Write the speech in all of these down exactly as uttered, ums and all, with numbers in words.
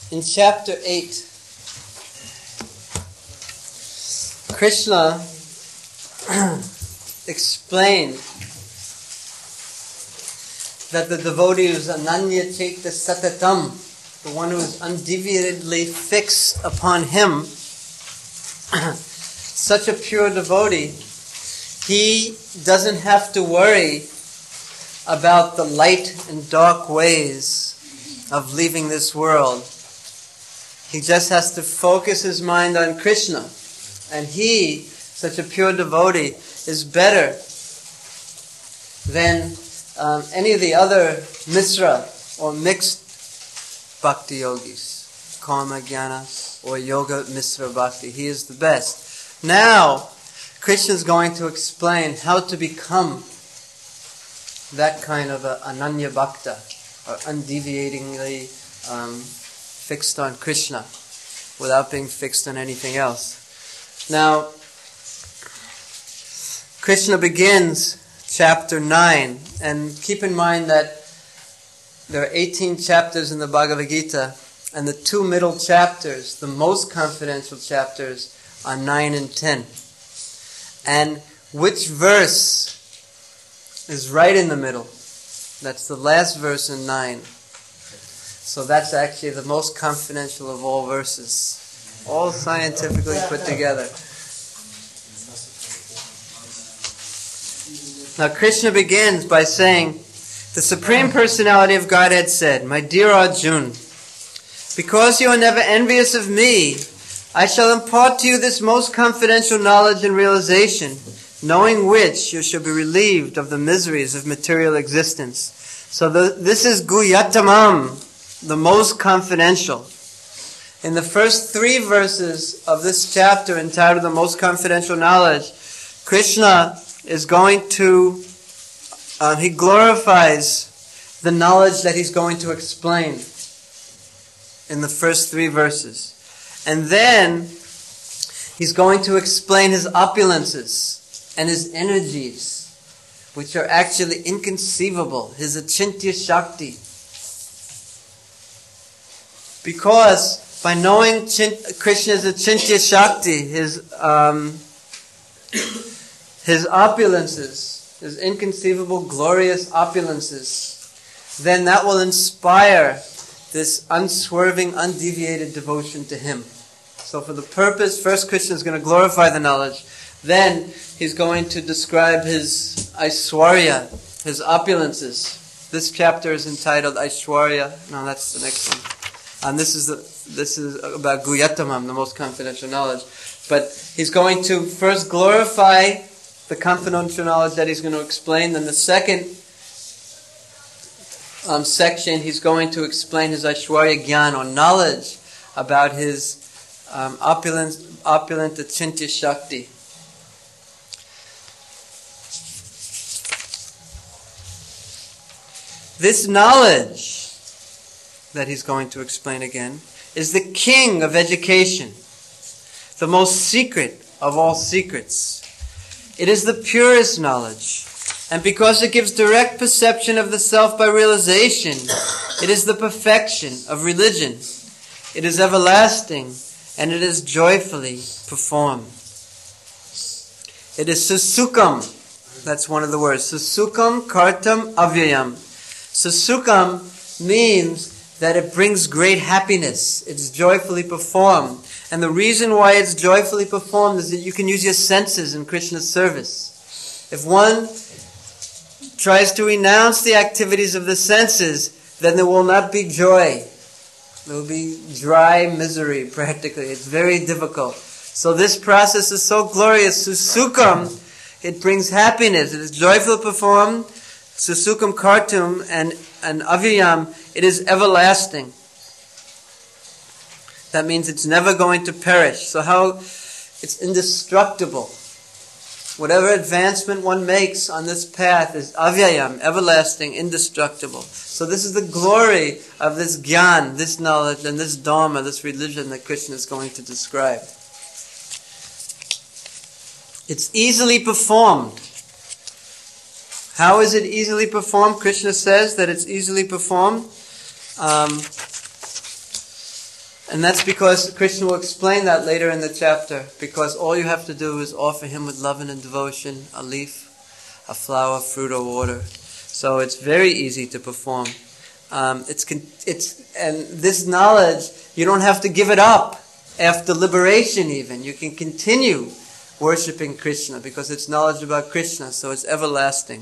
In chapter eight, Krishna explained that the devotee who is Ananya Chaita Satatam, the one who is undeviatedly fixed upon him, such a pure devotee, he doesn't have to worry about the light and dark ways of leaving this world. He just has to focus his mind on Krishna. And he, such a pure devotee, is better than um, any of the other misra or mixed bhakti yogis, karma jnana or yoga misra bhakti. He is the best. Now, Krishna is going to explain how to become that kind of a ananya bhakta, or undeviatingly um, fixed on Krishna, without being fixed on anything else. Now, Krishna begins chapter nine, and keep in mind that there are eighteen chapters in the Bhagavad Gita, and the two middle chapters, the most confidential chapters, are nine and ten. And which verse is right in the middle? That's the last verse in nine. So that's actually the most confidential of all verses, all scientifically put together. Now Krishna begins by saying, the Supreme Personality of Godhead said, "My dear Arjuna, because you are never envious of me, I shall impart to you this most confidential knowledge and realization, knowing which you shall be relieved of the miseries of material existence." So the, this is Guhyatamam, the most confidential. In the first three verses of this chapter entitled The Most Confidential Knowledge, Krishna is going to, uh, he glorifies the knowledge that he's going to explain in the first three verses. And then he's going to explain his opulences and his energies, which are actually inconceivable, his achintya shakti. Because by knowing Chint- Krishna's achintya shakti, his um, his opulences, his inconceivable, glorious opulences, then that will inspire this unswerving, undeviated devotion to him. So for the purpose, first Krishna is going to glorify the knowledge, then he's going to describe his Aishwarya, his opulences. This chapter is entitled Aishwarya. No, that's the next one. And this is the, this is about Guhyatamam, the most confidential knowledge. But he's going to first glorify the confidential knowledge that he's going to explain. Then the second um, section, he's going to explain his Aishwarya Gyan, or knowledge about his um, opulent, opulent achintya shakti. This knowledge that he's going to explain again is the king of education, the most secret of all secrets. It is the purest knowledge, and because it gives direct perception of the self by realization, it is the perfection of religion. It is everlasting, and it is joyfully performed. It is susukam. That's one of the words. Susukam kartam avyayam. Susukam means that it brings great happiness. It's joyfully performed. And the reason why it's joyfully performed is that you can use your senses in Krishna's service. If one tries to renounce the activities of the senses, then there will not be joy. There will be dry misery, practically. It's very difficult. So this process is so glorious. Susukam, it brings happiness. It is joyfully performed. Susukam kartum and, and avyayam, it is everlasting. That means it's never going to perish. So how it's indestructible. Whatever advancement one makes on this path is avyayam, everlasting, indestructible. So this is the glory of this gyan, this knowledge, and this dharma, this religion that Krishna is going to describe. It's easily performed. How is it easily performed? Krishna says that it's easily performed. Um, And that's because Krishna will explain that later in the chapter. Because all you have to do is offer him with love and devotion, a leaf, a flower, fruit, or water. So it's very easy to perform. Um, it's it's and this knowledge, you don't have to give it up after liberation even. You can continue worshipping Krishna because it's knowledge about Krishna, so it's everlasting.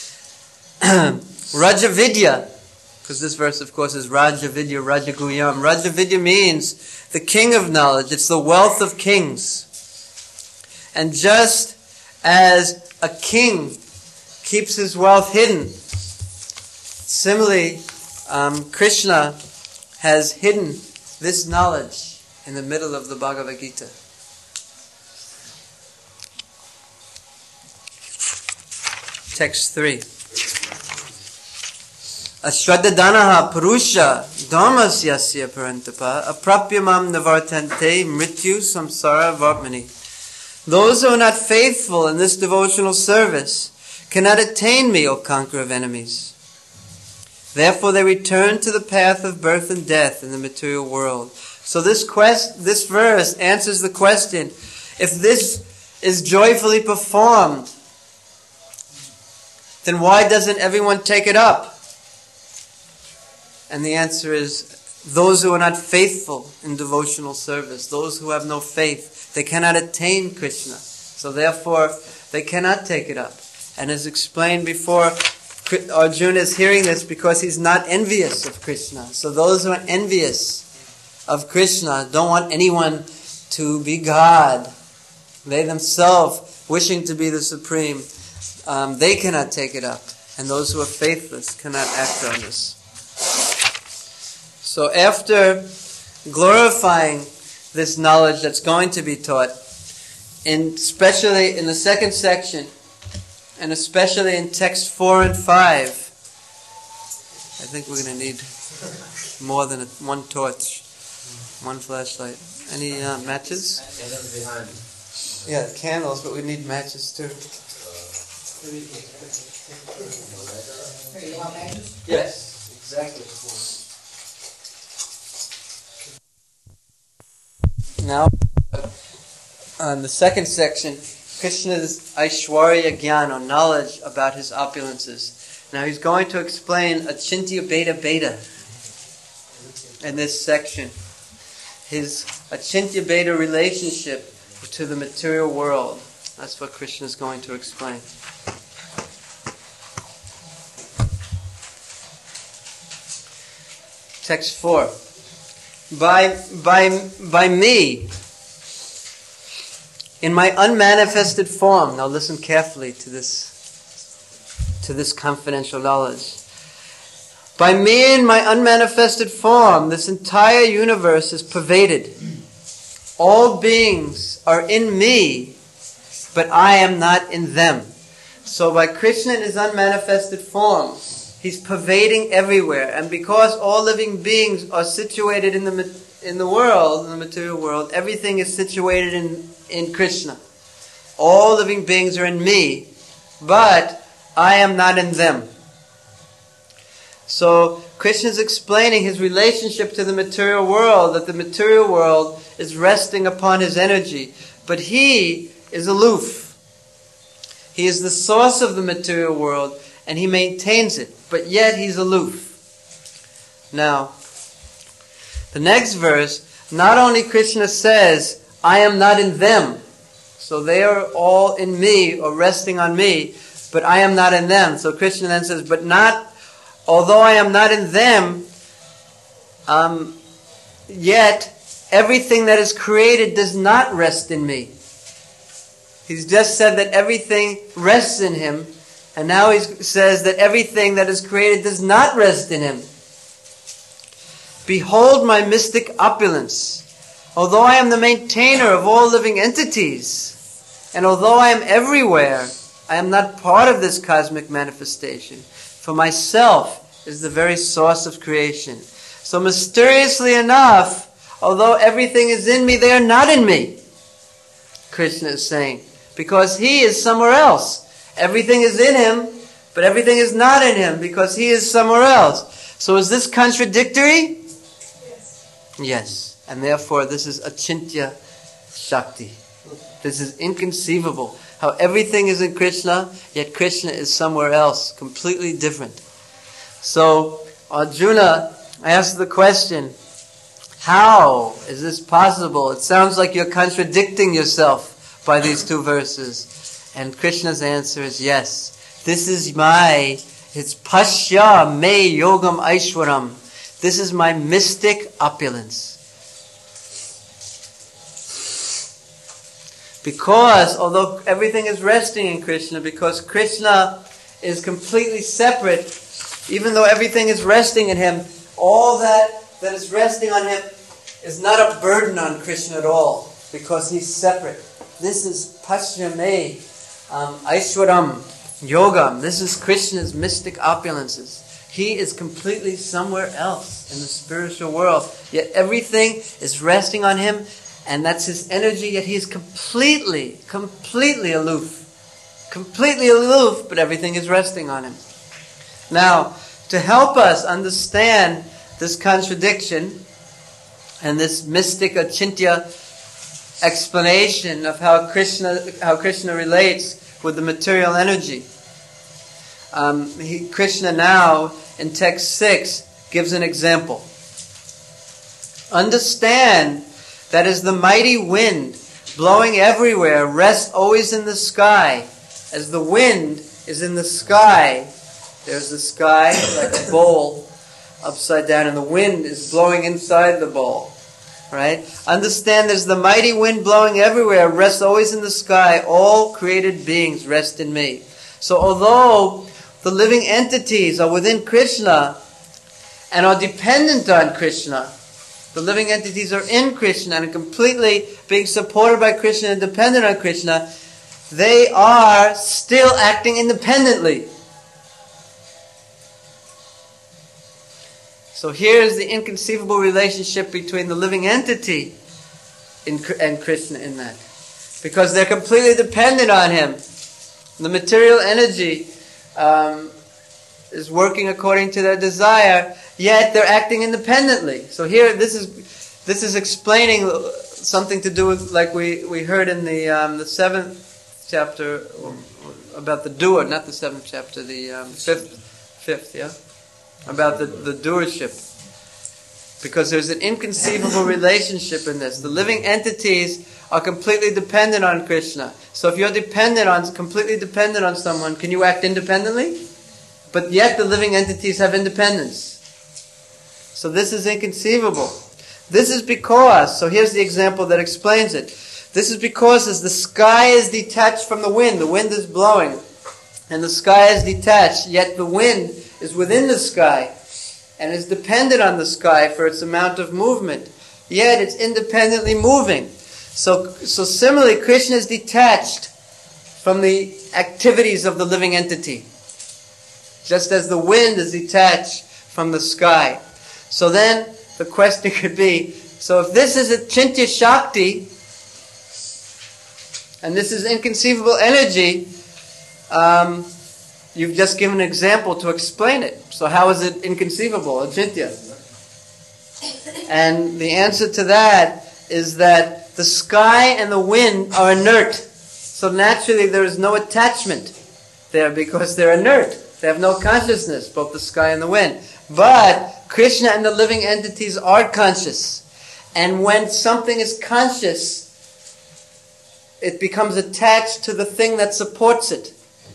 Rajavidya, because this verse of course is Rajavidya, Rajaguyam. Rajavidya means the king of knowledge. It's the wealth of kings. And just as a king keeps his wealth hidden, similarly, um, Krishna has hidden this knowledge in the middle of the Bhagavad Gita. Text three. Ashradadanaha purusha dharmas yasya parantapa aprapyamam navartante mrityu samsara vartmani. Those who are not faithful in this devotional service cannot attain me, O conqueror of enemies. Therefore they return to the path of birth and death in the material world. So this quest, this verse answers the question, if this is joyfully performed, then why doesn't everyone take it up? And the answer is, those who are not faithful in devotional service, those who have no faith, they cannot attain Krishna. So therefore, they cannot take it up. And as explained before, Arjuna is hearing this because he's not envious of Krishna. So those who are envious of Krishna don't want anyone to be God. They themselves, wishing to be the supreme, um, they cannot take it up. And those who are faithless cannot act on this. So after glorifying this knowledge that's going to be taught, in especially in the second section, and especially in text four and five, I think we're going to need more than a, one torch, one flashlight. Any uh, matches? Candles behind. Yeah, candles, but we need matches too. You want matches? Yes, exactly. Now, on the second section, Krishna's Aishwarya Gyan, or knowledge about his opulences. Now he's going to explain Achintya Beta Beta in this section. His Achintya Beta relationship to the material world. That's what Krishna is going to explain. Text four. By, by, by me, in my unmanifested form, now listen carefully to this, to this confidential knowledge. By me in my unmanifested form, this entire universe is pervaded. All beings are in me, but I am not in them. So by Krishna in his unmanifested form, he's pervading everywhere. And because all living beings are situated in the in the world, in the material world, everything is situated in, in Krishna. All living beings are in me, but I am not in them. So Krishna is explaining his relationship to the material world, that the material world is resting upon his energy, but he is aloof. He is the source of the material world, and he maintains it, but yet he's aloof. Now, the next verse, not only Krishna says, I am not in them, so they are all in me, or resting on me, but I am not in them. So Krishna then says, but not, although I am not in them, um, yet everything that is created does not rest in me. He's just said that everything rests in him, and now he says that everything that is created does not rest in him. Behold my mystic opulence. Although I am the maintainer of all living entities, and although I am everywhere, I am not part of this cosmic manifestation. For myself is the very source of creation. So mysteriously enough, although everything is in me, they are not in me. Krishna is saying, because he is somewhere else. Everything is in him, but everything is not in him because he is somewhere else. So is this contradictory? Yes. Yes. And therefore this is Achintya Shakti. This is inconceivable. How everything is in Krishna, yet Krishna is somewhere else, completely different. So Arjuna asked the question, how is this possible? It sounds like you're contradicting yourself by these two verses. And Krishna's answer is yes. This is my, it's Pashya me yogam aishwaram. This is my mystic opulence. Because, although everything is resting in Krishna, because Krishna is completely separate, even though everything is resting in Him, all that that is resting on Him is not a burden on Krishna at all, because He's separate. This is Pashyame um, Aishwaram Yogam. This is Krishna's mystic opulences. He is completely somewhere else in the spiritual world, yet everything is resting on Him. And that's His energy, yet He is completely, completely aloof. Completely aloof, but everything is resting on Him. Now, to help us understand this contradiction and this mystic Achintya explanation of how Krishna, how Krishna relates with the material energy, um, he, Krishna now, in text six, gives an example. Understand that is the mighty wind blowing everywhere, rests always in the sky. As the wind is in the sky, there's the sky like a bowl upside down, and the wind is blowing inside the bowl. Right? Understand there's the mighty wind blowing everywhere, rests always in the sky. All created beings rest in me. So although the living entities are within Krishna and are dependent on Krishna, the living entities are in Krishna and are completely being supported by Krishna and dependent on Krishna, they are still acting independently. So here's the inconceivable relationship between the living entity and Krishna in that. Because they're completely dependent on Him. The material energy um, is working according to their desire, yet they're acting independently. So here, this is this is explaining something to do with, like we, we heard in the um, the seventh chapter about the doer, not the seventh chapter, the um, fifth, fifth, yeah, about the the doership. Because there's an inconceivable relationship in this. The living entities are completely dependent on Krishna. So if you're dependent on, completely dependent on someone, can you act independently? But yet the living entities have independence. So this is inconceivable. This is because, so here's the example that explains it. This is because as the sky is detached from the wind, the wind is blowing, and the sky is detached, yet the wind is within the sky, and is dependent on the sky for its amount of movement. Yet it's independently moving. So, so similarly, Krishna is detached from the activities of the living entity, just as the wind is detached from the sky. So then the question could be, so if this is Achintya Shakti, and this is inconceivable energy, um, you've just given an example to explain it. So how is it inconceivable, Achintya? And the answer to that is that the sky and the wind are inert. So naturally there is no attachment there because they're inert. They have no consciousness, both the sky and the wind. But Krishna and the living entities are conscious. And when something is conscious, it becomes attached to the thing that supports it.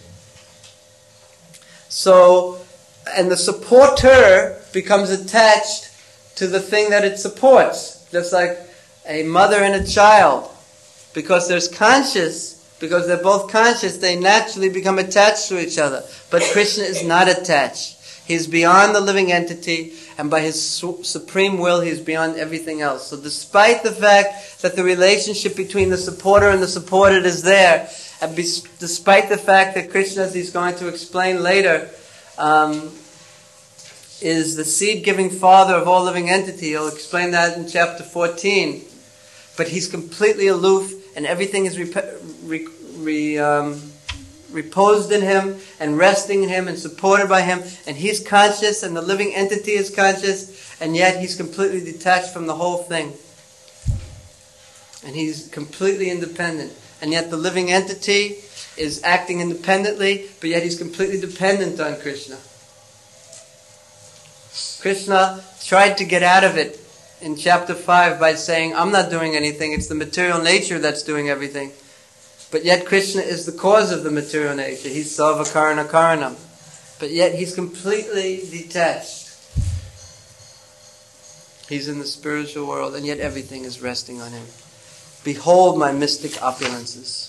So, and the supporter becomes attached to the thing that it supports. Just like a mother and a child. Because there's conscious, because they're both conscious, they naturally become attached to each other. But Krishna is not attached. He's beyond the living entity, and by His su- supreme will, He's beyond everything else. So despite the fact that the relationship between the supporter and the supported is there, and be- despite the fact that Krishna, as He's going to explain later, um, is the seed-giving father of all living entity. He'll explain that in chapter fourteen. But He's completely aloof, and everything is rep- re- re- um, reposed in Him, and resting in Him, and supported by Him, and He's conscious, and the living entity is conscious, and yet he's completely detached from the whole thing. And he's completely independent. And yet the living entity is acting independently, but yet he's completely dependent on Krishna. Krishna tried to get out of it in chapter five by saying, I'm not doing anything, it's the material nature that's doing everything. But yet Krishna is the cause of the material nature. He's Sarva Karana Karanam. But yet he's completely detached. He's in the spiritual world, and yet everything is resting on him. Behold my mystic opulences.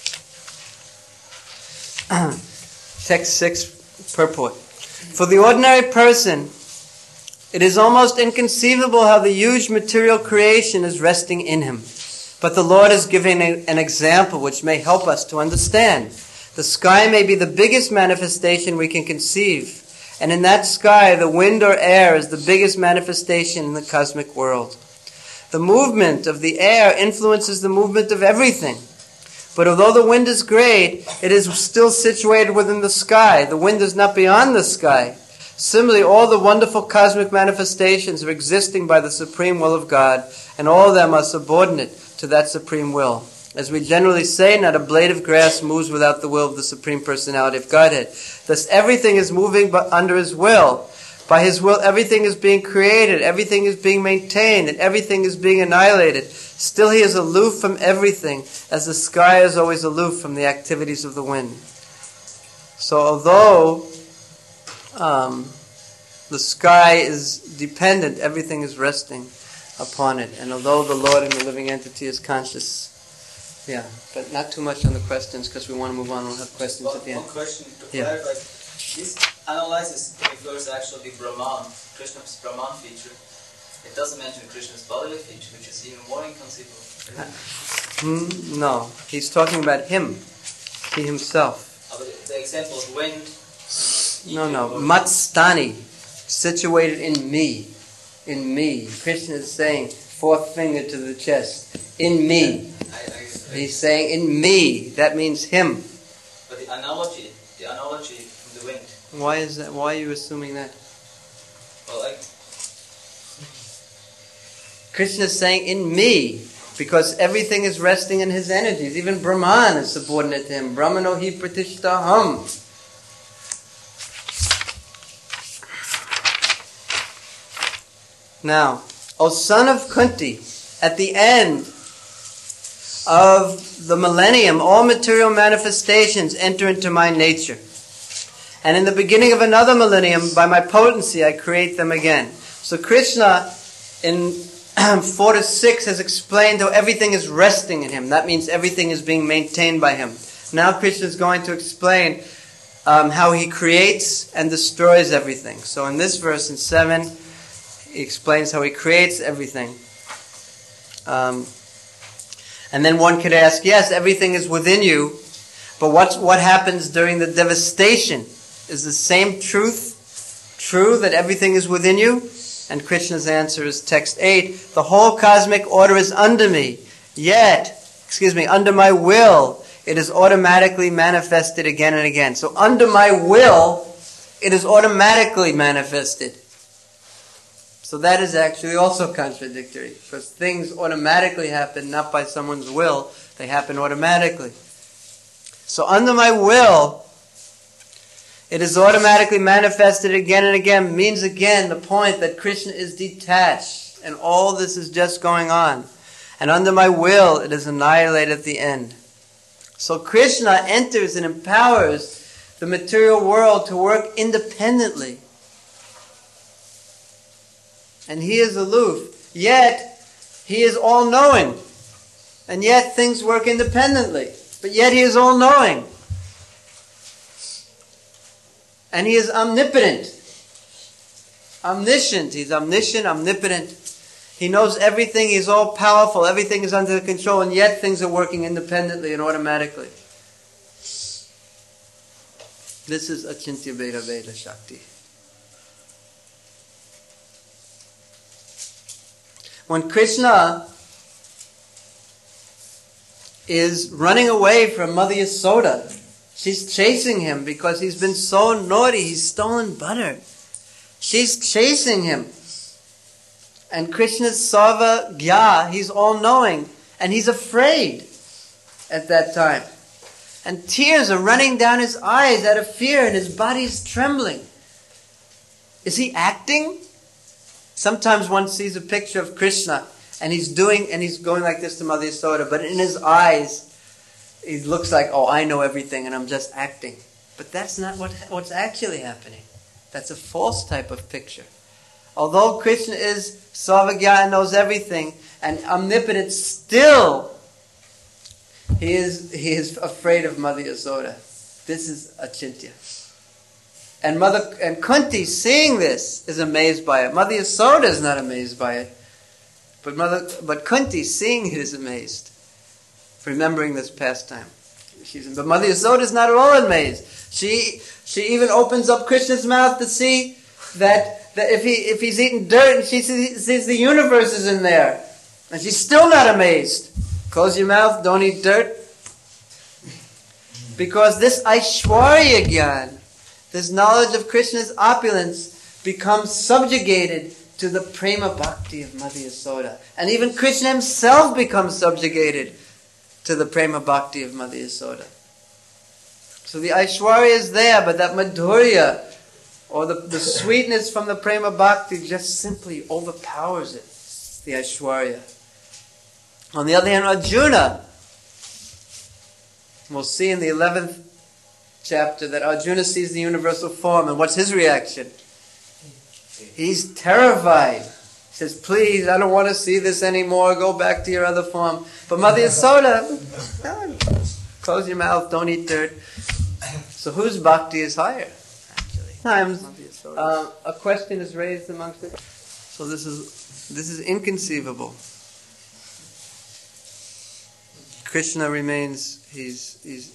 Text six, purport. For the ordinary person, it is almost inconceivable how the huge material creation is resting in him. But the Lord is giving a, an example which may help us to understand. The sky may be the biggest manifestation we can conceive. And in that sky, the wind or air is the biggest manifestation in the cosmic world. The movement of the air influences the movement of everything. But although the wind is great, it is still situated within the sky. The wind is not beyond the sky. Similarly, all the wonderful cosmic manifestations are existing by the supreme will of God, and all of them are subordinate to that supreme will. As we generally say, not a blade of grass moves without the will of the Supreme Personality of Godhead. Thus everything is moving under His will. By His will, everything is being created, everything is being maintained, and everything is being annihilated. Still He is aloof from everything, as the sky is always aloof from the activities of the wind. So although um, the sky is dependent, everything is resting upon it. And although the Lord in the living entity is conscious, yeah, but not too much on the questions because we want to move on. We'll have questions one, at the end. One question to yeah. clarify. This analysis refers actually to Brahman, Krishna's Brahman feature. It doesn't mention Krishna's bodily feature, which is even more inconceivable. Mm, no, he's talking about him, he himself. Uh, but the example of wind. No, no, Matstani, situated in me. In me. Krishna is saying, fourth finger to the chest, in me. I, I, He's saying, in me. That means him. But the analogy, the analogy from the wind. Why is that? Why are you assuming that? Well, I... Krishna is saying, in me. Because everything is resting in his energies. Even Brahman is subordinate to him. Brahmano hi pratishtaham. Now, O son of Kunti, at the end of the millennium, all material manifestations enter into my nature. And in the beginning of another millennium, by my potency, I create them again. So Krishna, in four to six, has explained how everything is resting in him. That means everything is being maintained by him. Now Krishna is going to explain um, how he creates and destroys everything. So in this verse, in seven, he explains how he creates everything. Um, and then one could ask, yes, everything is within you, but what's, what happens during the devastation? Is the same truth true that everything is within you? And Krishna's answer is text eight, the whole cosmic order is under me, yet, excuse me, under my will, it is automatically manifested again and again. So under my will, it is automatically manifested. So that is actually also contradictory, because things automatically happen not by someone's will, they happen automatically. So under my will, it is automatically manifested again and again, means again the point that Krishna is detached, and all this is just going on. And under my will, it is annihilated at the end. So Krishna enters and empowers the material world to work independently. And he is aloof, yet he is all-knowing. And yet things work independently. But yet he is all-knowing. And he is omnipotent. Omniscient. He's omniscient, omnipotent. He knows everything. He's all-powerful. Everything is under control. And yet things are working independently and automatically. This is Achintya Veda Veda Shakti. When Krishna is running away from Mother Yasoda, she's chasing him because he's been so naughty. He's stolen butter. She's chasing him. And Krishna's Sarva Gya, he's all-knowing. And he's afraid at that time. And tears are running down his eyes out of fear, and his body's trembling. Is he acting? Sometimes one sees a picture of Krishna, and he's doing, and he's going like this to Mother Yasoda, but in his eyes, he looks like, oh, I know everything, and I'm just acting. But that's not what what's actually happening. That's a false type of picture. Although Krishna is Sarvagya and knows everything, and omnipotent, still he is he is afraid of Mother Yasoda. This is Achintya. And Mother and Kunti, seeing this, is amazed by it. Mother Yasoda is not amazed by it, but Mother but Kunti, seeing it, is amazed, remembering this pastime. She's, but Mother Yasoda is not at all amazed. She she even opens up Krishna's mouth to see that, that if he if he's eating dirt, and she sees, sees the universe is in there, and she's still not amazed. Close your mouth, don't eat dirt. Because this Aishwarya Gyan, this knowledge of Krishna's opulence, becomes subjugated to the prema bhakti of Mother Yasoda. And even Krishna himself becomes subjugated to the prema bhakti of Mother Yasoda. So the Aishwarya is there, but that madhurya, or the, the sweetness from the prema bhakti, just simply overpowers it, the Aishwarya. On the other hand, Arjuna, we'll see in the eleventh chapter that Arjuna sees the universal form, and what's his reaction? He's terrified. He says, please, I don't want to see this anymore, go back to your other form. But Mother Yasoda, no, close your mouth, don't eat dirt. So whose bhakti is higher, actually? Times uh, a question is raised amongst it. So this is this is inconceivable. Krishna remains, he's... he's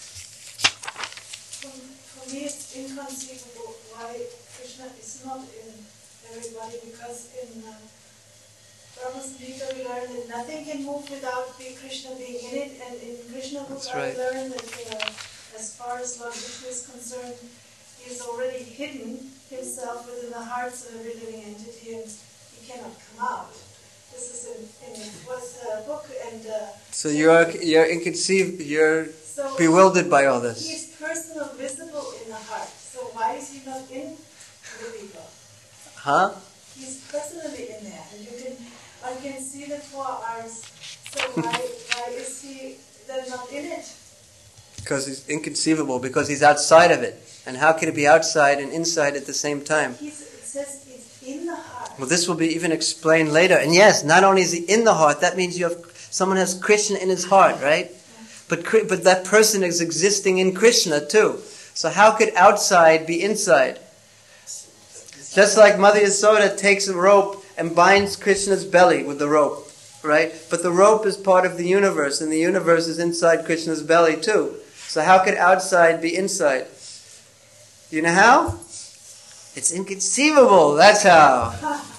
for, for me it's inconceivable why Krishna is not in everybody, because in uh, Brahma's Gita we learn that nothing can move without be Krishna being in it, and in Krishna book That's I right. learned that uh, as far as Lord Vishnu is concerned, he is already hidden himself within the hearts of every living entity, and he cannot come out. This is in, in what's the book, and uh, So you're you're inconceivable, you're so bewildered by all he this. is personal, visible in the heart. So why is he not in the people? Huh? He's personally in there, and you can one can see the four R's. So why why is he then not in it? Because it's inconceivable, because he's outside of it. And how can it be outside and inside at the same time? He's, it says it's in the heart. Well, this will be even explained later. And yes, not only is he in the heart, that means you have someone has Krishna in his heart, right? But but that person is existing in Krishna too. So how could outside be inside? Just like Mother Yasoda takes a rope and binds Krishna's belly with the rope, right? But the rope is part of the universe, and the universe is inside Krishna's belly too. So how could outside be inside? Do you know how? It's inconceivable. That's how.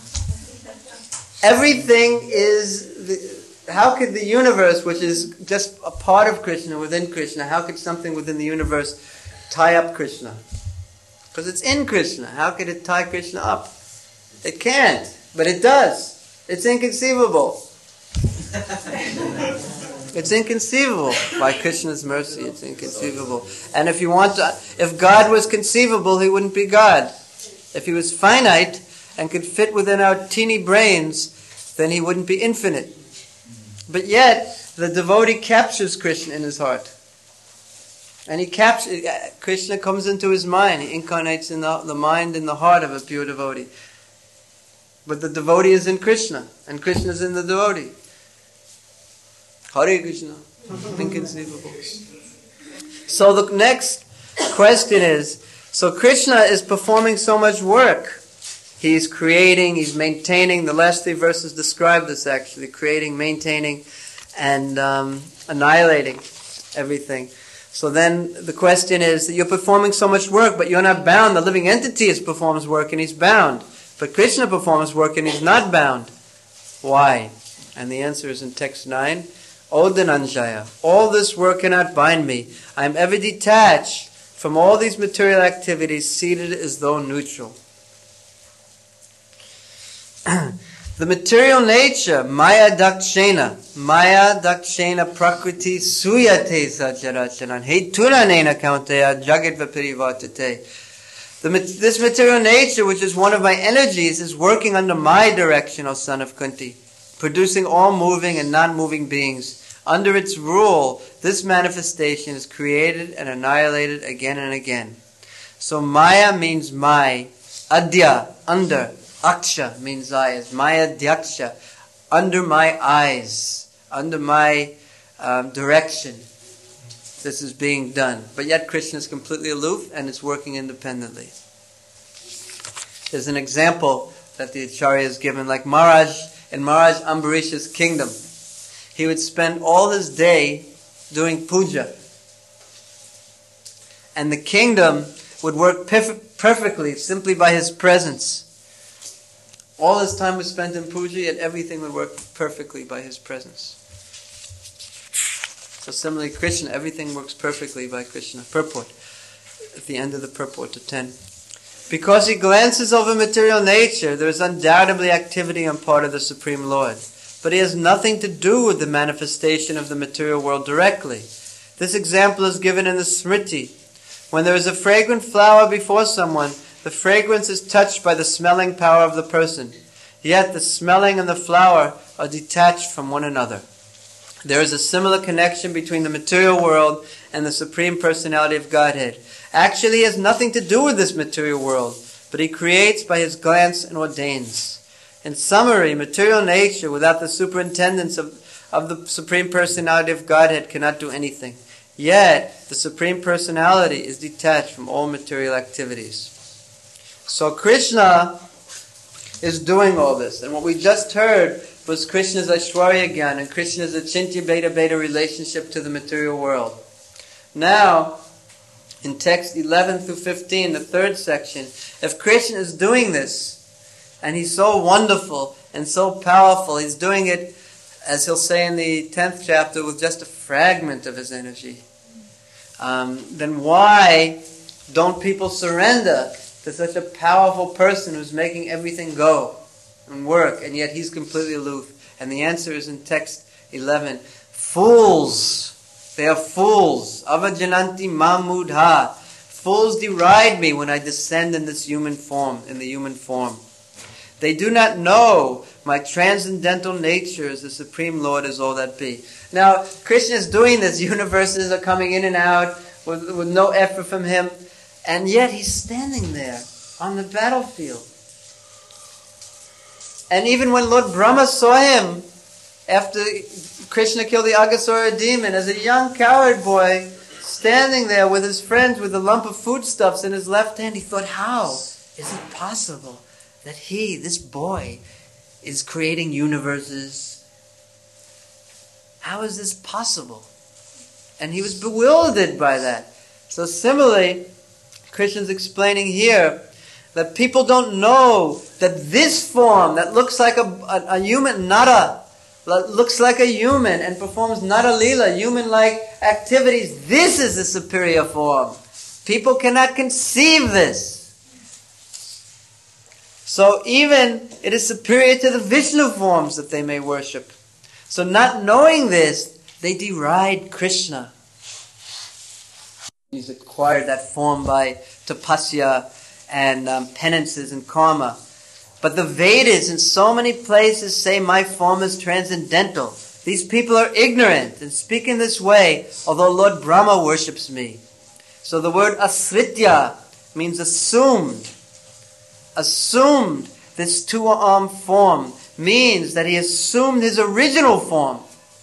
Everything is... The, how could the universe, which is just a part of Krishna, within Krishna, how could something within the universe tie up Krishna? Because it's in Krishna. How could it tie Krishna up? It can't, but it does. It's inconceivable. It's inconceivable. By Krishna's mercy, it's inconceivable. And if you want to, if God was conceivable, he wouldn't be God. If he was finite and could fit within our teeny brains, then he wouldn't be infinite. But yet, the devotee captures Krishna in his heart. And he captures, Krishna comes into his mind. He incarnates in the, the mind and the heart of a pure devotee. But the devotee is in Krishna, and Krishna is in the devotee. Hare Krishna. Inconceivable. So the next question is, so Krishna is performing so much work. He's creating, he's maintaining. The last three verses describe this actually. Creating, maintaining, and um, annihilating everything. So then the question is that you're performing so much work, but you're not bound. The living entity is performs work and he's bound. But Krishna performs work and he's not bound. Why? And the answer is in text nine. O Dhananjaya, all this work cannot bind me. I am ever detached from all these material activities, seated as though neutral. The material nature, Maya Dakshena, Maya Dakshena Prakriti Suyate Sacharacharan, He Turanena Kaunteya Jagat Vapirivartate. The, this material nature, which is one of my energies, is working under my direction, O son of Kunti, producing all moving and non-moving beings. Under its rule, this manifestation is created and annihilated again and again. So Maya means my, Adya, under, Aksha means eyes, Maya Dhyaksha, under my eyes, under my um, direction. This is being done. But yet Krishna is completely aloof and it's working independently. There's an example that the Acharya has given, like Maharaj, in Maharaj Ambarish's kingdom. He would spend all his day doing puja. And the kingdom would work perf- perfectly simply by his presence. All his time was spent in puja, yet everything would work perfectly by his presence. So similarly, Krishna, everything works perfectly by Krishna. Purport, at the end of the purport to ten. Because he glances over material nature, there is undoubtedly activity on part of the Supreme Lord. But he has nothing to do with the manifestation of the material world directly. This example is given in the Smriti. When there is a fragrant flower before someone, the fragrance is touched by the smelling power of the person. Yet the smelling and the flower are detached from one another. There is a similar connection between the material world and the Supreme Personality of Godhead. Actually, he has nothing to do with this material world, but he creates by his glance and ordains. In summary, material nature without the superintendence of, of the Supreme Personality of Godhead cannot do anything. Yet, the Supreme Personality is detached from all material activities. So Krishna is doing all this. And what we just heard was Krishna's Aishwarya Gyan and Krishna's Achintya Beta Beta relationship to the material world. Now, in text eleven through fifteen, the third section, if Krishna is doing this, and he's so wonderful and so powerful, he's doing it, as he'll say in the tenth chapter, with just a fragment of his energy, um, then why don't people surrender to such a powerful person who's making everything go and work, and yet he's completely aloof? And the answer is in text eleven. Fools! They are fools. Avajananti mamudha. Fools deride me when I descend in this human form, in the human form. They do not know my transcendental nature as the Supreme Lord is all that be. Now, Krishna is doing this. Universes are coming in and out with, with no effort from him. And yet he's standing there on the battlefield. And even when Lord Brahma saw him, after Krishna killed the Aghasura demon, as a young cowherd boy, standing there with his friends with a lump of foodstuffs in his left hand, he thought, how is it possible that he, this boy, is creating universes? How is this possible? And he was bewildered by that. So similarly, Krishna's explaining here that people don't know that this form that looks like a, a, a human nara, looks like a human and performs nara lila, human-like activities, this is the superior form. People cannot conceive this. So even it is superior to the Vishnu forms that they may worship. So not knowing this, they deride Krishna. He's acquired that form by tapasya and um, penances and karma. But the Vedas in so many places say my form is transcendental. These people are ignorant and speak in this way, although Lord Brahma worships me. So the word asritya means assumed. Assumed this two-armed form means that he assumed his original form.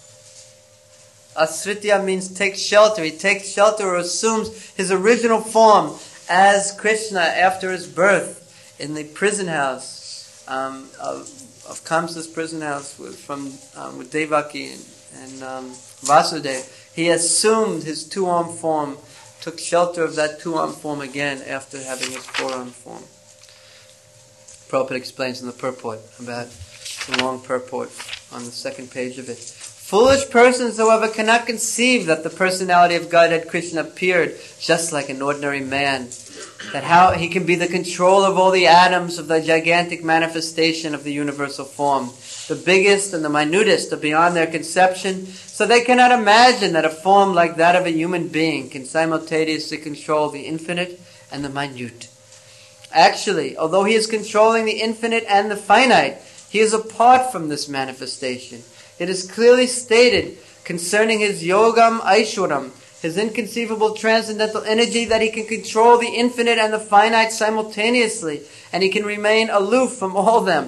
Asritya means take shelter. He takes shelter or assumes his original form as Krishna after his birth in the prison house um, of, of Kamsa's prison house with, from um, with Devaki and, and um, Vasudeva. He assumed his two-armed form, took shelter of that two-armed form again after having his four-armed form. Prabhupada explains in the purport about the long purport on the second page of it. Foolish persons, however, cannot conceive that the personality of Godhead Krishna appeared just like an ordinary man. that how he can be the control of all the atoms of the gigantic manifestation of the universal form. The biggest and the minutest are beyond their conception, so they cannot imagine that a form like that of a human being can simultaneously control the infinite and the minute. Actually, although he is controlling the infinite and the finite, he is apart from this manifestation. It is clearly stated concerning his yogam aishwaram, his inconceivable transcendental energy, that he can control the infinite and the finite simultaneously, and he can remain aloof from all them.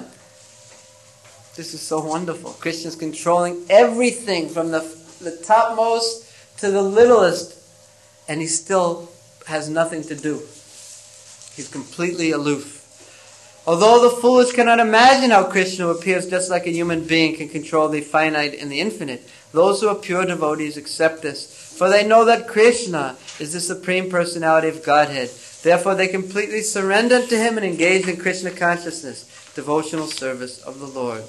This is so wonderful. Krishna is controlling everything from the, the topmost to the littlest, and he still has nothing to do. He's completely aloof. Although the foolish cannot imagine how Krishna, who appears just like a human being, can control the finite and the infinite, those who are pure devotees accept this, for they know that Krishna is the Supreme Personality of Godhead. Therefore they completely surrender to him and engage in Krishna consciousness, devotional service of the Lord.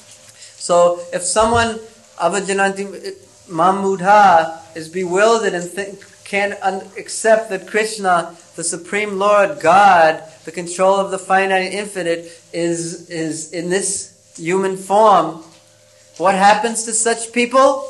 So if someone, avajananti mamudha, is bewildered and think, can't un- accept that Krishna, the Supreme Lord, God, the control of the finite and infinite, is, is in this human form, what happens to such people?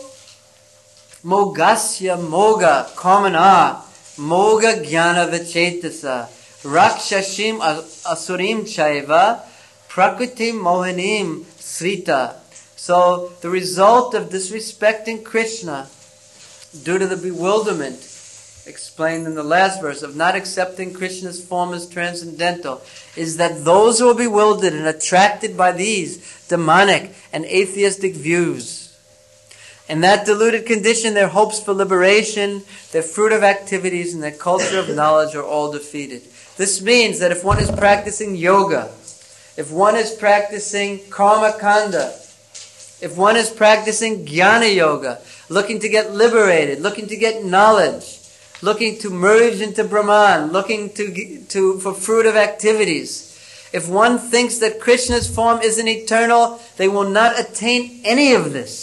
Mogasya moga kamana, moga jnana vichetasa, rakshashim asurim chaiva, prakriti mohanim srita. So the result of disrespecting Krishna, due to the bewilderment explained in the last verse of not accepting Krishna's form as transcendental, is that those who are bewildered and attracted by these demonic and atheistic views, in that deluded condition, their hopes for liberation, their fruitive activities, and their culture of knowledge are all defeated. This means that if one is practicing yoga, if one is practicing karma kanda, if one is practicing jnana yoga, looking to get liberated, looking to get knowledge, looking to merge into Brahman, looking to, to for fruitive activities, if one thinks that Krishna's form isn't eternal, they will not attain any of this.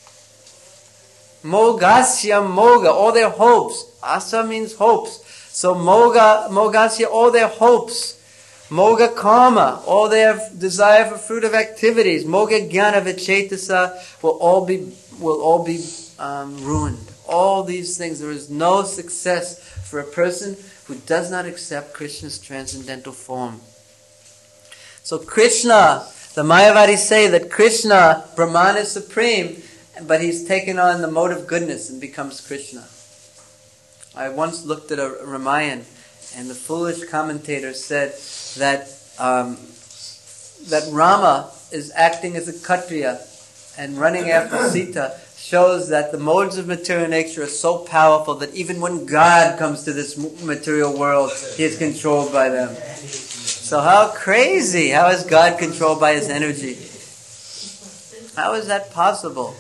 Mogasya moga, all their hopes. Asa means hopes. So moga, mogasya, all their hopes. Moga karma, all their desire for fruitive activities. Moga jnana vichetasa will all be will all be um, ruined. All these things. There is no success for a person who does not accept Krishna's transcendental form. So Krishna, the Mayavadis say that Krishna, Brahman is supreme, but he's taken on the mode of goodness and becomes Krishna. I once looked at a Ramayan, and the foolish commentator said that um, that Rama is acting as a Kshatriya and running after Sita shows that the modes of material nature are so powerful that even when God comes to this material world, he is controlled by them. So how crazy! How is God controlled by his energy? How is that possible?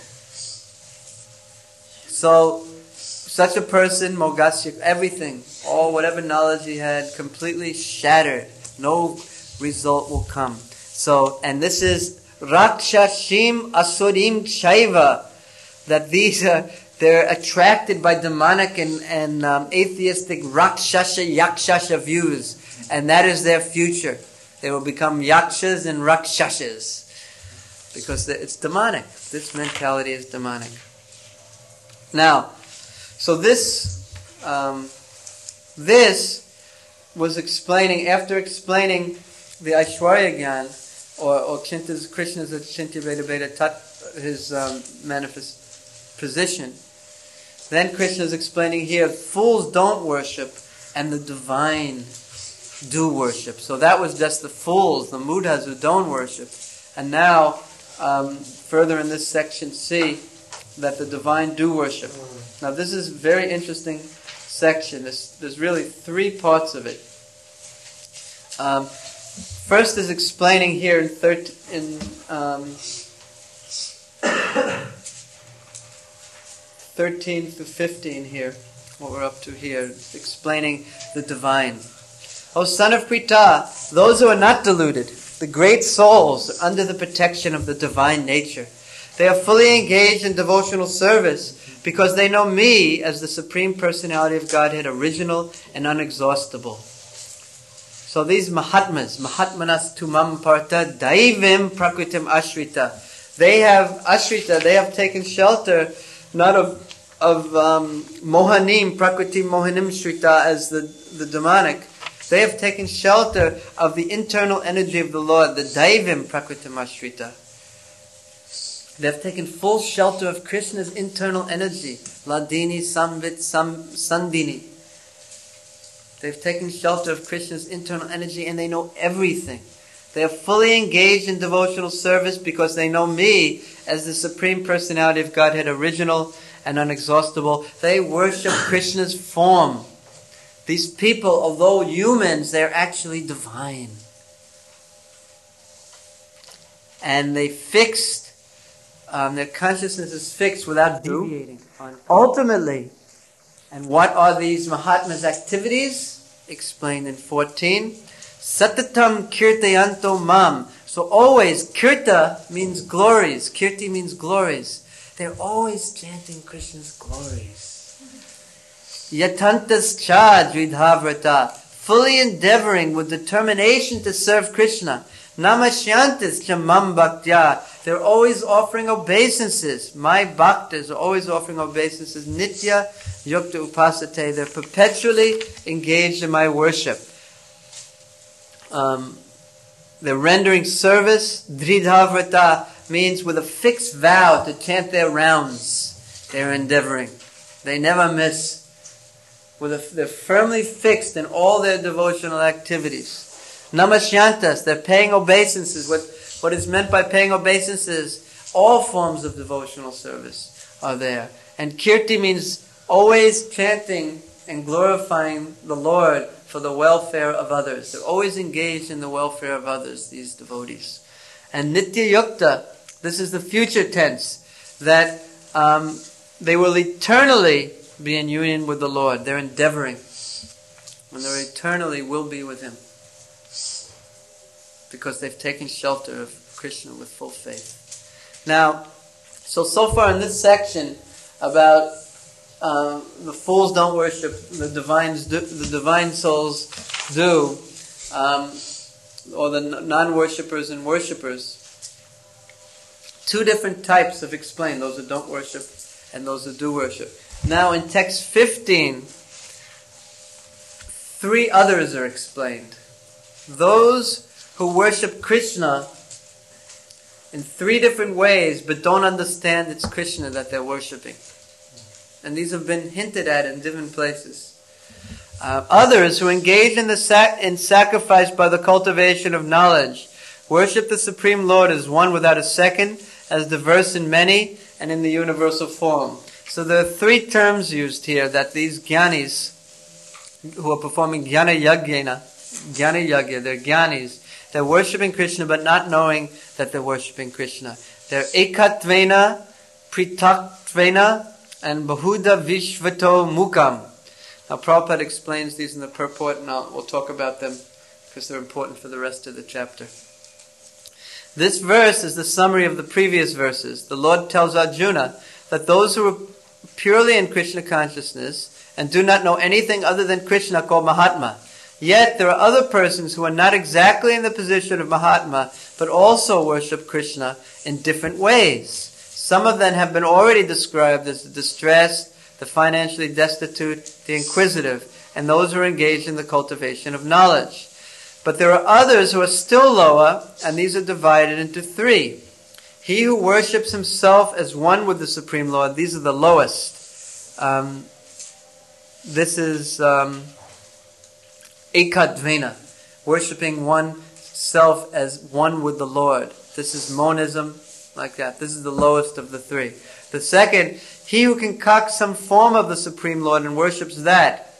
So, such a person, mogasya, everything, all whatever knowledge he had, completely shattered. No result will come. So, and this is rakshashim asurim chaiva, that these are, they're attracted by demonic and, and um, atheistic rakshasha, yakshasha views, and that is their future. They will become yakshas and rakshashas, because it's demonic. This mentality is demonic. Now, so this um, this was explaining, after explaining the Aishwarya Gyan, or, or Chinta's, Krishna's Chintya Veda Veda Tat, his um, manifest position, then Krishna is explaining here, fools don't worship and the divine do worship. So that was just the fools, the mudhas who don't worship. And now, um, further in this section C, that the divine do worship. Now this is a very interesting section. There's, there's really three parts of it. Um, first is explaining here in, thirteen, in um, thirteen through fifteen here, what we're up to here, explaining the divine. O son of Pritha, those who are not deluded, the great souls, are under the protection of the divine nature. They are fully engaged in devotional service because they know me as the Supreme Personality of Godhead, original and unexhaustible. So these Mahatmas, Mahatmanas tumam parta daivim prakritim ashrita. They have ashrita, they have taken shelter not of of um, mohanim, prakriti mohanim shrita as the, the demonic. They have taken shelter of the internal energy of the Lord, the daivim prakritim ashrita. They have taken full shelter of Krishna's internal energy. Ladini, Samvit, Sam, Sandini. They've taken shelter of Krishna's internal energy and they know everything. They are fully engaged in devotional service because they know me as the Supreme Personality of Godhead, original and unexhaustible. They worship Krishna's form. These people, although humans, they're actually divine. And they fixed, um, their consciousness is fixed without deviating. Ultimately, and what are these Mahatmas' activities? Explained in fourteen. Satatam kirtayanto mam. So always, kirta means glories. Kirti means glories. They're always chanting Krishna's glories. Yatantas cha dridhavrata. Fully endeavoring with determination to serve Krishna. Namashyantas cha mam bhaktya. They're always offering obeisances. My bhaktas are always offering obeisances. Nitya yukta upasate. They're perpetually engaged in my worship. Um, they're rendering service. Dridhavrata means with a fixed vow to chant their rounds. They're endeavoring. They never miss. With a, they're firmly fixed in all their devotional activities. Namashyantas, they're paying obeisances. What, what is meant by paying obeisances, all forms of devotional service are there. And kirti means always chanting and glorifying the Lord for the welfare of others. They're always engaged in the welfare of others, these devotees. And nitya yukta, this is the future tense, that um, they will eternally be in union with the Lord. They're endeavoring. And they eternally will be with Him. Because they've taken shelter of Krishna with full faith. Now, so, so far in this section about uh, the fools don't worship, the divines do, the divine souls do, um, or the non-worshippers and worshippers, two different types of explained, those who don't worship and those who do worship. Now in text fifteen, three others are explained. Those who worship Krishna in three different ways, but don't understand it's Krishna that they're worshipping. And these have been hinted at in different places. Uh, others who engage in the sac- in sacrifice by the cultivation of knowledge, worship the Supreme Lord as one without a second, as diverse in many, and in the universal form. So there are three terms used here that these jnanis, who are performing jnana yajna, jnana yajna, they're jnanis, they're worshipping Krishna but not knowing that they're worshipping Krishna. They're ekatvena, pritatvena, and bahuda vishvato mukam. Now Prabhupada explains these in the purport, and I'll, we'll talk about them because they're important for the rest of the chapter. This verse is the summary of the previous verses. The Lord tells Arjuna that those who are purely in Krishna consciousness and do not know anything other than Krishna are called Mahatma. Yet there are other persons who are not exactly in the position of Mahatma, but also worship Krishna in different ways. Some of them have been already described as the distressed, the financially destitute, the inquisitive, and those who are engaged in the cultivation of knowledge. But there are others who are still lower, and these are divided into three. He who worships himself as one with the Supreme Lord, these are the lowest. Um, this is um, Ekadvena, worshipping oneself as one with the Lord. This is monism, like that. This is the lowest of the three. The second, he who concocts some form of the Supreme Lord and worships that.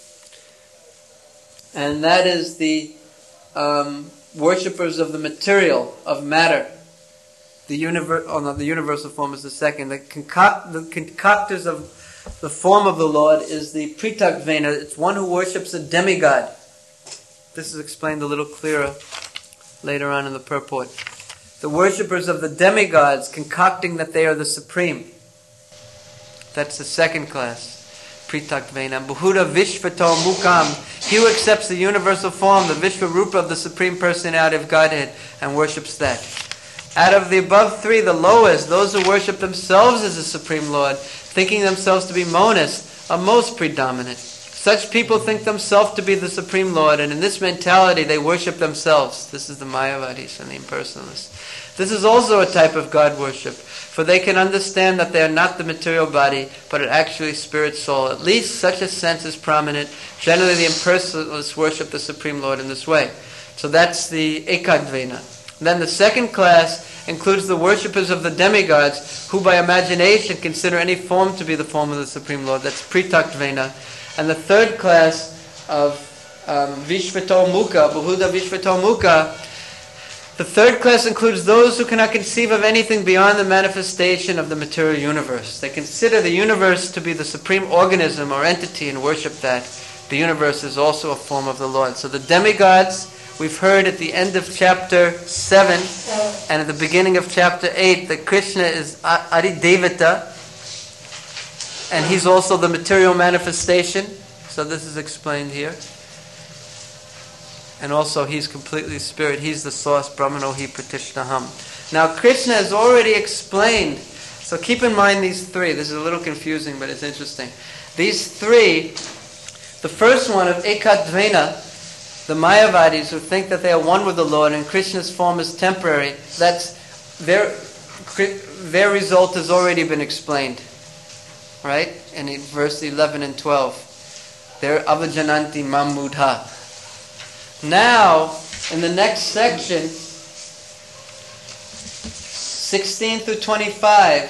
And that is the um, worshippers of the material, of matter. The, univer- oh no, the universal form is the second. The, concoct- the concoctors of the form of the Lord is the Pritakvena. It's one who worships a demigod. This is explained a little clearer later on in the purport. The worshippers of the demigods concocting that they are the supreme. That's the second class. Pritaktvaina. Buhuda Vishvato Mukam. He who accepts the universal form, the Vishvarupa of the Supreme Personality of Godhead, and worships that. Out of the above three, the lowest, those who worship themselves as the Supreme Lord, thinking themselves to be monists, are most predominant. Such people think themselves to be the Supreme Lord, and in this mentality they worship themselves. This is the Mayavadis and the impersonalists. This is also a type of God worship, for they can understand that they are not the material body, but are actually spirit soul. At least such a sense is prominent. Generally the impersonalists worship the Supreme Lord in this way. So that's the Ekadvaina. Then the second class includes the worshippers of the demigods, who by imagination consider any form to be the form of the Supreme Lord. That's Pritaktvaina. And the third class of um, Vishvato Mukha, Buhuda Vishvato Mukha, the third class includes those who cannot conceive of anything beyond the manifestation of the material universe. They consider the universe to be the supreme organism or entity and worship that. The universe is also a form of the Lord. So the demigods, we've heard at the end of chapter seven and at the beginning of chapter eight that Krishna is Adi Devata, and he's also the material manifestation. So this is explained here. And also he's completely spirit. He's the source, Brahmano hi pratishnaham. Now Krishna has already explained, so keep in mind these three. This is a little confusing, but it's interesting. These three, the first one of Ekadvaina, the Mayavadis who think that they are one with the Lord and Krishna's form is temporary, that's their, their result has already been explained. Right? In verse eleven and twelve. They're avajananti mamudha. Now, in the next section, sixteen through twenty-five,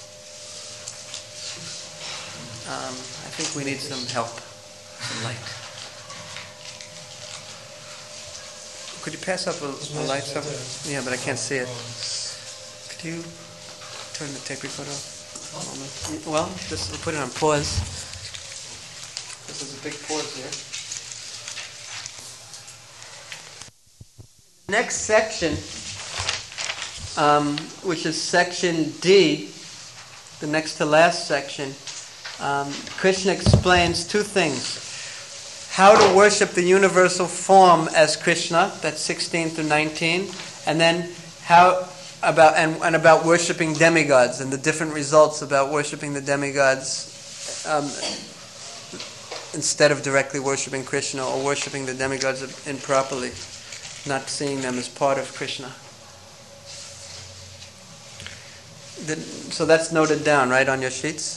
um, I think we need some help, some light. Could you pass up a, a light? Somewhere? Yeah, but I can't see it. Could you turn the tape recorder off? Well, just we'll put it on pause. This is a big pause here. Next section, um, which is section D, the next to last section, um, Krishna explains two things. How to worship the universal form as Krishna, that's sixteen through nineteen, and then how about and, and about worshiping demigods and the different results about worshiping the demigods um, instead of directly worshiping Krishna or worshiping the demigods improperly, not seeing them as part of Krishna. The, so that's noted down, right, on your sheets?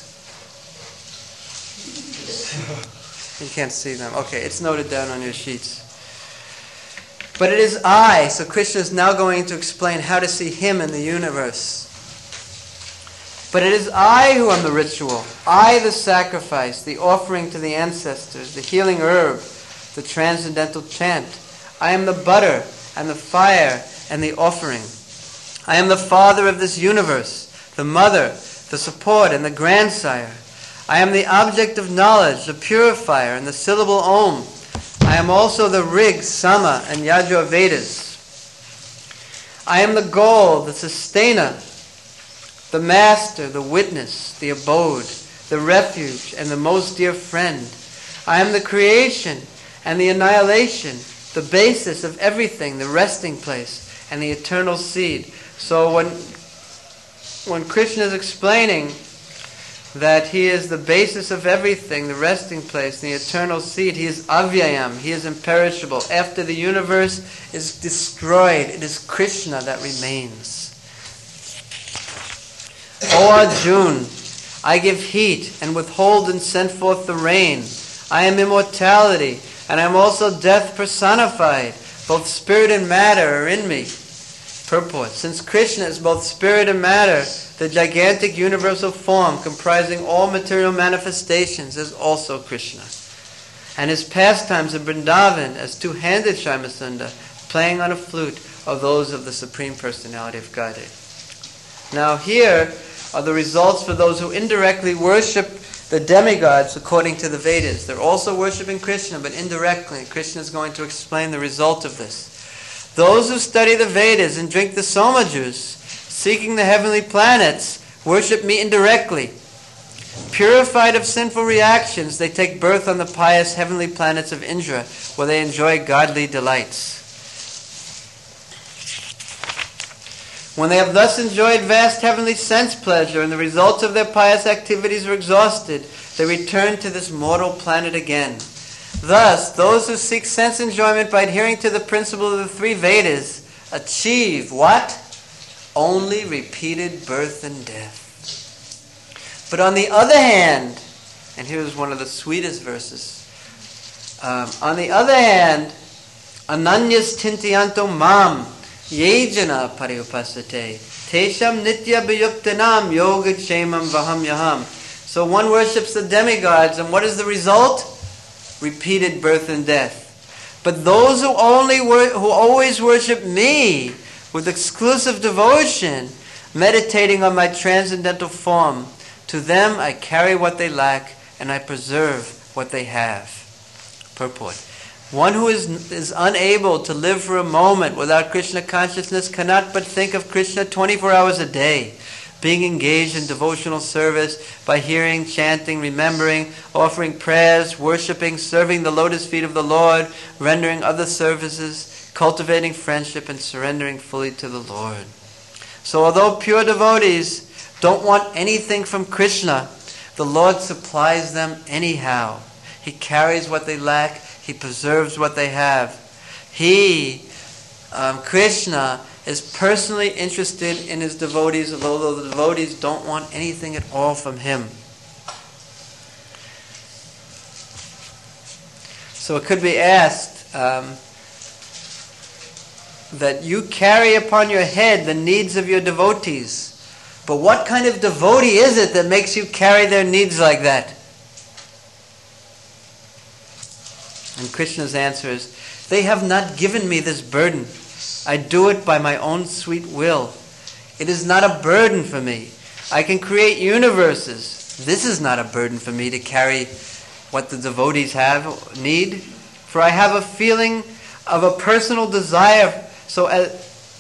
You can't see them. Okay, it's noted down on your sheets. But it is I, so Krishna is now going to explain how to see Him in the universe. But it is I who am the ritual, I the sacrifice, the offering to the ancestors, the healing herb, the transcendental chant. I am the butter and the fire and the offering. I am the father of this universe, the mother, the support and the grandsire. I am the object of knowledge, the purifier and the syllable Om. I am also the Rig, Sama, and Yajur Vedas. I am the goal, the sustainer, the master, the witness, the abode, the refuge, and the most dear friend. I am the creation and the annihilation, the basis of everything, the resting place, and the eternal seed. So when, when Krishna is explaining that He is the basis of everything, the resting place, the eternal seed. He is avyayam. He is imperishable. After the universe is destroyed, it is Krishna that remains. O Arjuna, I give heat and withhold and send forth the rain. I am immortality, and I am also death personified. Both spirit and matter are in me. Purport. Since Krishna is both spirit and matter, the gigantic universal form comprising all material manifestations is also Krishna. And his pastimes in Vrindavan as two-handed Shyamasundar, playing on a flute, are those of the Supreme Personality of Godhead. Now here are the results for those who indirectly worship the demigods according to the Vedas. They're also worshiping Krishna, but indirectly. Krishna is going to explain the result of this. Those who study the Vedas and drink the Soma juice, seeking the heavenly planets, worship me indirectly. Purified of sinful reactions, they take birth on the pious heavenly planets of Indra, where they enjoy godly delights. When they have thus enjoyed vast heavenly sense pleasure and the results of their pious activities are exhausted, they return to this mortal planet again. Thus, those who seek sense enjoyment by adhering to the principle of the three Vedas achieve what? Only repeated birth and death. But on the other hand, and here's one of the sweetest verses, um, on the other hand, Ananyas tintiyanto mam yejana pariupasate tesham nitya biyuktanam yoga kshemam vaham yaham. So one worships the demigods, and what is the result? Repeated birth and death. But those who only wor- who always worship me with exclusive devotion, meditating on my transcendental form, to them I carry what they lack, and I preserve what they have. Purport. One who is, is unable to live for a moment without Krishna consciousness cannot but think of Krishna twenty-four hours a day, being engaged in devotional service by hearing, chanting, remembering, offering prayers, worshipping, serving the lotus feet of the Lord, rendering other services, cultivating friendship, and surrendering fully to the Lord. So although pure devotees don't want anything from Krishna, the Lord supplies them anyhow. He carries what they lack. He preserves what they have. He, um, Krishna, is personally interested in his devotees, although the devotees don't want anything at all from him. So it could be asked um, that you carry upon your head the needs of your devotees. But what kind of devotee is it that makes you carry their needs like that? And Krishna's answer is, they have not given me this burden. I do it by my own sweet will. It is not a burden for me. I can create universes. This is not a burden for me to carry what the devotees have, need. For I have a feeling of a personal desire. So, as,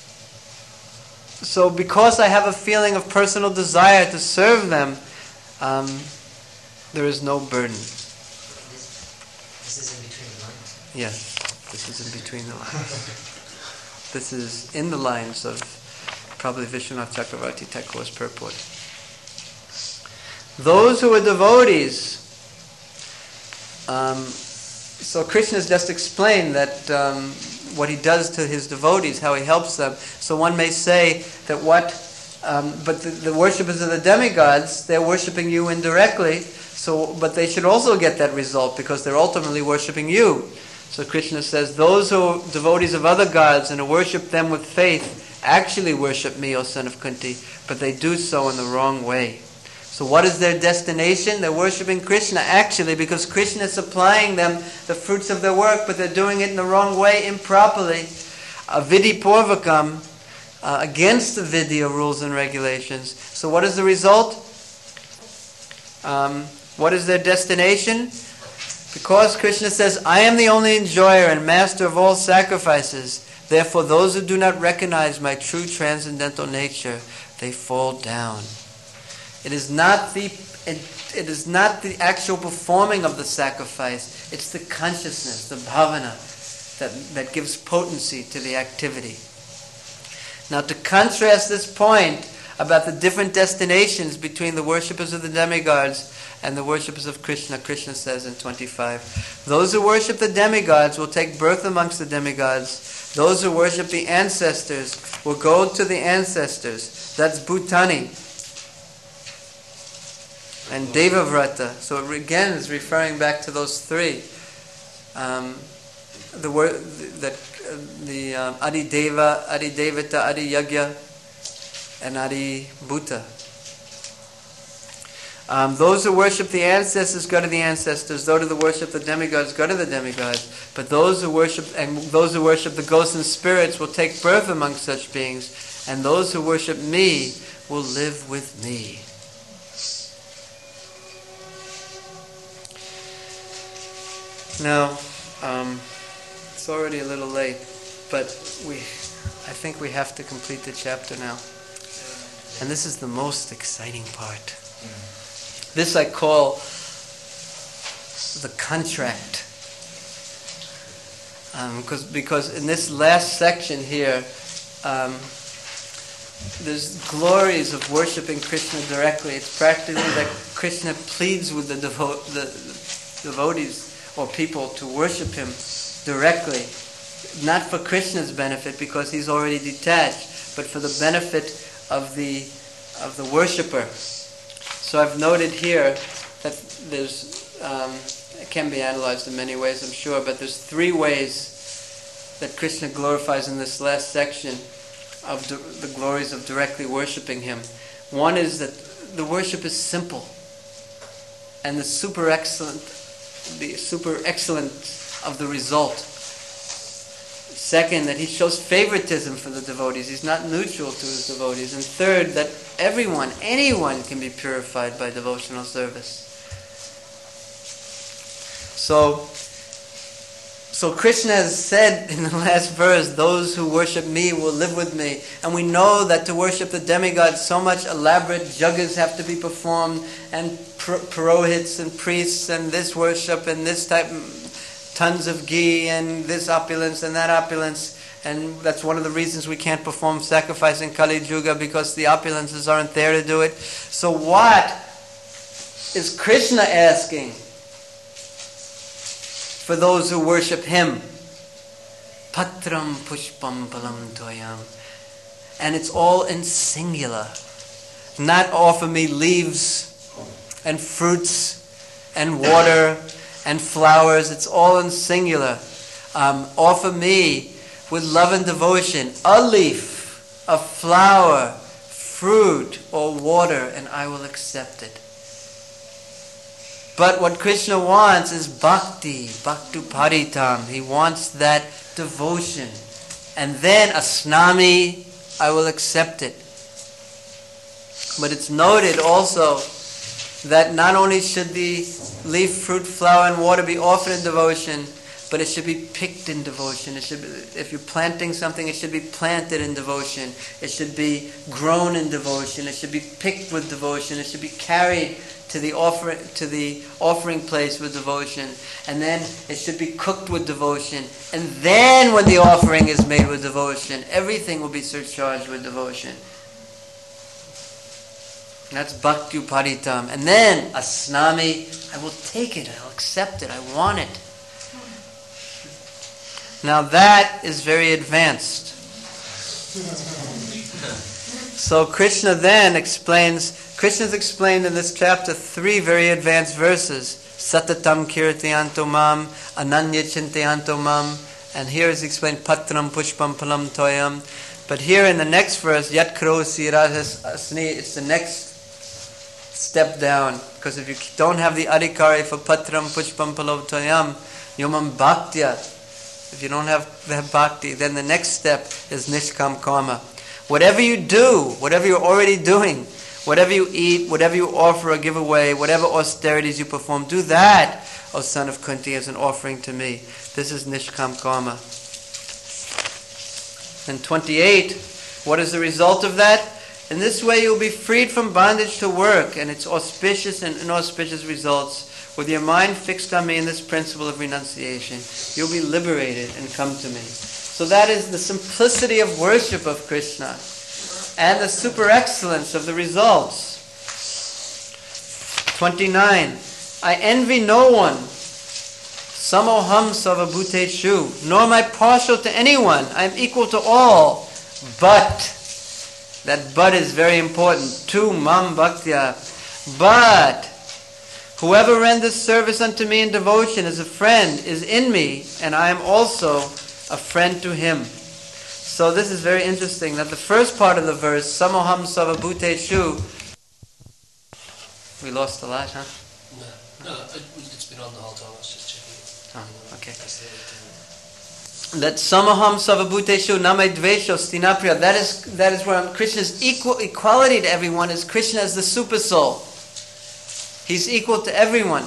so because I have a feeling of personal desire to serve them, um, there is no burden. This is in between the lines. Yes, this is in between the lines. This is in the lines of probably Vishwanath Chakravarti Thakur's purport. Those who are devotees, um, so Krishna has just explained that um, what he does to his devotees, how he helps them. So one may say that what, um, but the, the worshippers of the demigods, they're worshipping you indirectly. So, but they should also get that result because they're ultimately worshipping you. So Krishna says, those who are devotees of other gods and who worship them with faith actually worship me, O son of Kunti, but they do so in the wrong way. So what is their destination? They're worshipping Krishna actually because Krishna is supplying them the fruits of their work, but they're doing it in the wrong way, improperly. Avidhi Purvakam, uh, against the Vidya rules and regulations. So what is the result? Um, what is their destination? Because Krishna says, I am the only enjoyer and master of all sacrifices. Therefore, those who do not recognize my true transcendental nature, they fall down. It is not the it, it is not the actual performing of the sacrifice. It's the consciousness, the bhavana, that, that gives potency to the activity. Now, to contrast this point about the different destinations between the worshippers of the demigods and the worshippers of Krishna, Krishna says in twenty-five, those who worship the demigods will take birth amongst the demigods. Those who worship the ancestors will go to the ancestors. That's Bhutani and Devavrata. So it again is referring back to those three. Um, the word that uh, the um, Adi Deva, Adi Devata, Adi Yagya, and Adi Bhuta. Um, those who worship the ancestors go to the ancestors. Those who worship the demigods go to the demigods. But those who worship and those who worship the ghosts and spirits will take birth among such beings, and those who worship me will live with me. Now, um, it's already a little late, but we, I think we have to complete the chapter now. And this is the most exciting part. This I call the contract. Um, because, because in this last section here, um, there's glories of worshiping Krishna directly. It's practically like Krishna pleads with the, devo- the devotees or people to worship him directly. Not for Krishna's benefit, because he's already detached, but for the benefit of the of the worshipper. So I've noted here that there's, um, it can be analyzed in many ways, I'm sure, but there's three ways that Krishna glorifies in this last section of di- the glories of directly worshiping him. One is that the worship is simple, and the super excellent, the super excellent of the result. Second, that he shows favoritism for the devotees. He's not neutral to his devotees. And third, that everyone, anyone can be purified by devotional service. So, so Krishna has said in the last verse, those who worship me will live with me. And we know that to worship the demigods, so much elaborate yagas have to be performed, and pur- purohits and priests, and this worship, and this type, tons of ghee, and this opulence, and that opulence. And that's one of the reasons we can't perform sacrifice in Kali Yuga, because the opulences aren't there to do it. So what is Krishna asking for those who worship him? Patram pushpam palam toyam. And it's all in singular. Not offer me leaves and fruits and water and flowers. It's all in singular. Um, offer me with love and devotion a leaf, a flower, fruit, or water, and I will accept it. But what Krishna wants is bhakti, bhakti paritam. He wants that devotion. And then asnami, I will accept it. But it's noted also that not only should the leaf, fruit, flower, and water be offered in devotion, but it should be picked in devotion. It should be, if you're planting something, it should be planted in devotion. It should be grown in devotion. It should be picked with devotion. It should be carried to the offering to the offering place with devotion, and then it should be cooked with devotion. And then, when the offering is made with devotion, everything will be surcharged with devotion. That's bhakti paritam. And then asnami, I will take it, I'll accept it, I want it. Now that is very advanced. So Krishna then explains, Krishna's explained in this chapter three very advanced verses. Satatam kirtayanto mam, ananya chintayanto mam. And here is explained patram pushpam palam toyam. But here in the next verse, yat karosi rajas asni, it's the next step down, because if you don't have the adhikari for patram pushpam palam toyam, yomam bhaktya, if you don't have the bhakti, then the next step is nishkam karma. Whatever you do, whatever you're already doing, whatever you eat, whatever you offer or give away, whatever austerities you perform, do that, O son of Kunti, as an offering to me. This is nishkam karma. And twenty-eight, what is the result of that? In this way you'll be freed from bondage to work and its auspicious and inauspicious results. With your mind fixed on me in this principle of renunciation, you'll be liberated and come to me. So that is the simplicity of worship of Krishna and the super excellence of the results. twenty-nine. I envy no one. Samoham savabhuteshu. Nor am I partial to anyone. I am equal to all. But, that but is very important. Tu mam bhaktya. But, whoever renders service unto me in devotion as a friend is in me, and I am also a friend to him. So this is very interesting, that the first part of the verse, Samoham savabhuteshu, we lost a lot, huh? No, no, it's been on the whole time, I was just checking it. Oh, okay. That Samoham savabhuteshu name dvesho stinapriya, that is, that is where Krishna's equal, equality to everyone is Krishna as the super soul. He's equal to everyone.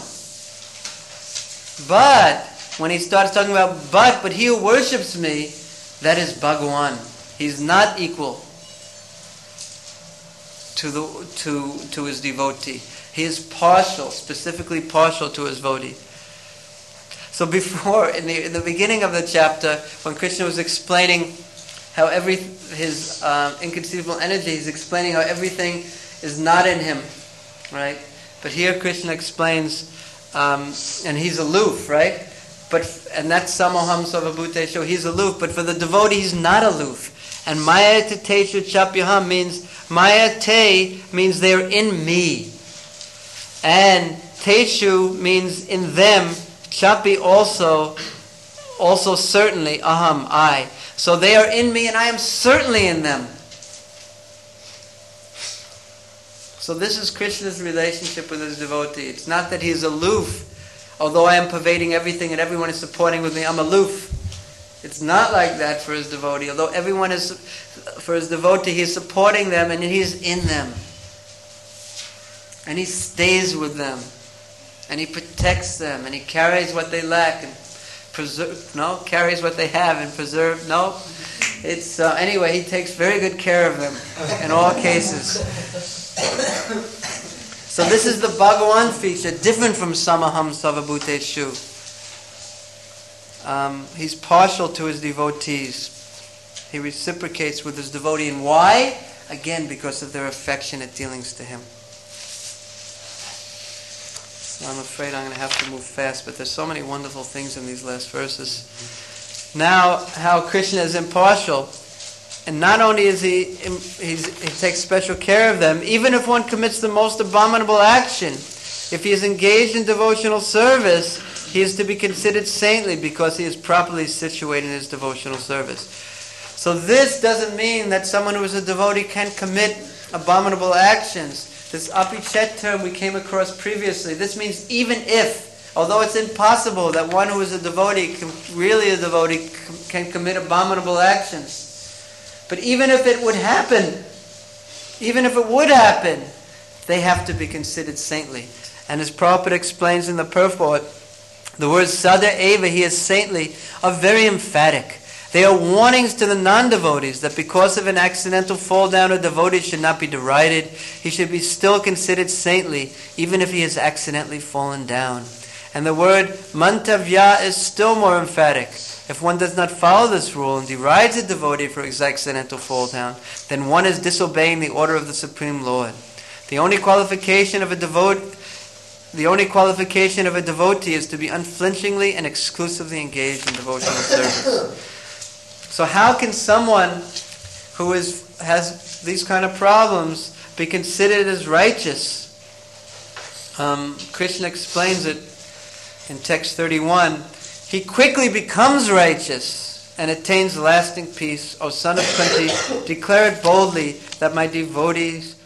But, when he starts talking about but, but he who worships me, that is Bhagawan. He's not equal. to the to to his devotee. He is partial, specifically partial to his devotee. So before, in the in the beginning of the chapter, when Krishna was explaining how every his um, inconceivable energy, he's explaining how everything is not in him, right? But here Krishna explains, um, and he's aloof, right? But and that's Samoham Sarvabhuteshu. He's aloof, but for the devotee, he's not aloof. And Maya te teshu chapyaham means Maya te means they're in me, and teshu means in them. Chapi also, also certainly aham I. So they are in me, and I am certainly in them. So this is Krishna's relationship with his devotee. It's not that he is aloof, although I am pervading everything and everyone is supporting with me, I'm aloof. It's not like that for his devotee. Although everyone is, for his devotee, he is supporting them and he is in them. And he stays with them. And he protects them. And he carries what they lack and preserve, no, carries what they have and preserve, no. It's, uh, anyway, he takes very good care of them in all cases. So this is the Bhagavan feature, different from Samaham Sarvabhuteshu. Um, he's partial to his devotees. He reciprocates with his devotee. And why? Again, because of their affectionate dealings to him. So I'm afraid I'm going to have to move fast, but there's so many wonderful things in these last verses. Now, how Krishna is impartial. And not only is he, he's, he takes special care of them, even if one commits the most abominable action, if he is engaged in devotional service, he is to be considered saintly because he is properly situated in his devotional service. So this doesn't mean that someone who is a devotee can commit abominable actions. This apichet term we came across previously. This means even if, although it's impossible that one who is a devotee, can, really a devotee, can commit abominable actions. But even if it would happen, even if it would happen, they have to be considered saintly. And as Prabhupada explains in the purport, the words Sada Eva, he is saintly, are very emphatic. They are warnings to the non-devotees that because of an accidental fall down, a devotee should not be derided. He should be still considered saintly, even if he has accidentally fallen down. And the word Mantavya is still more emphatic. If one does not follow this rule and derides a devotee for his accidental fall down, then one is disobeying the order of the Supreme Lord. The only qualification of a devotee The only qualification of a devotee is to be unflinchingly and exclusively engaged in devotional service. So how can someone who is has these kind of problems be considered as righteous? Um, Krishna explains it in text thirty-one. He quickly becomes righteous and attains lasting peace. O son of Kunti, declare it boldly that my devotees